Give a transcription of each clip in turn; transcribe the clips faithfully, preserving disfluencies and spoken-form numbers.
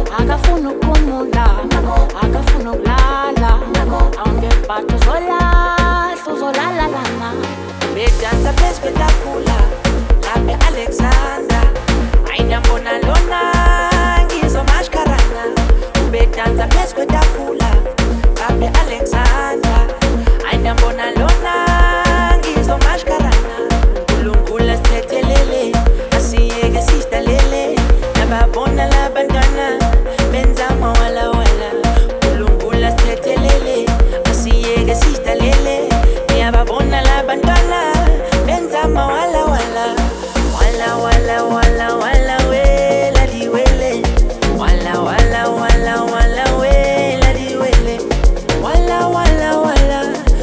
akafuna ukumula, akafuna ukulala, awungebhathi uzolala, uzolala lana. Bedansa phezu kwetafula, lapha e-Alexander, ayinambona lona ngizomashkarana. Bedansa phezu kwetafula, lapha e-Alexander, ayinambona lona ngizomashkarana. uNkulunkulu asithethelele, asiyeke sidalele, nababona labantwana benza amawala wala. uNkulunkulu asithethelele, asiyeke sidalele, nababona labantwana benza amawala wala. Wala wala wala wala wela diwele, wala wala wala wala wela diwele, wala wala wala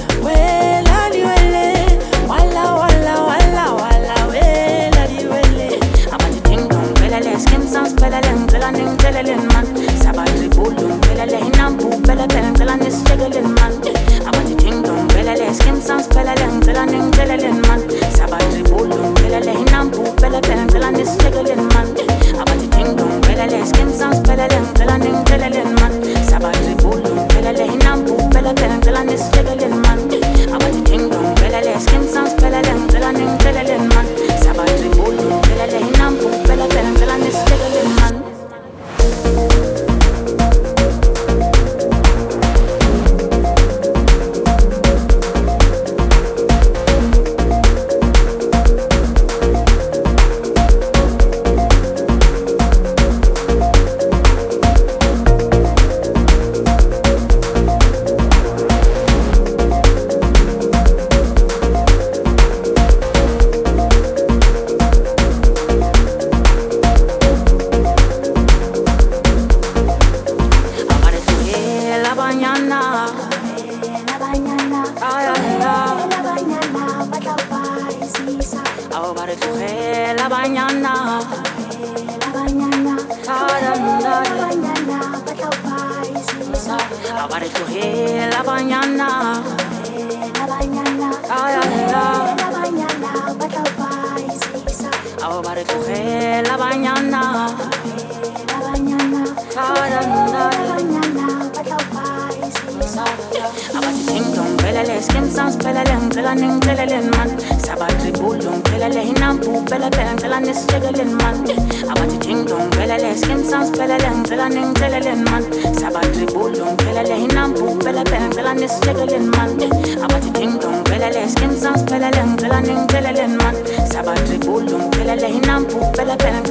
wela diwele, wala wala wala wala wela diwele. Abathi ting dong belele, skim sounds belele, ngicela ningitsheleleni man. Sabathi bulu belele, hinambu belele, ngicela nisitsheleleni man. Abathi ting dong belele, skim sounds belele, ngicela ningitsheleleni man. Sabathi bulu belele, hinambu belele, ngicela nisitsheleleni man. Abathi ting dong belele, skim sounds belele, ngicela ningitsheleleni man. Sabathi bulu belele, hinambu belele, ngicela nisitsheleleni man. Abathi ting dong belele, skim sounds belele, ngicela ningitsheleleni man. Sabathi bulu belele, hinambu belele, ngicela nisitsheleleni man.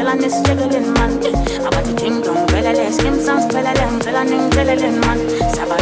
Sabat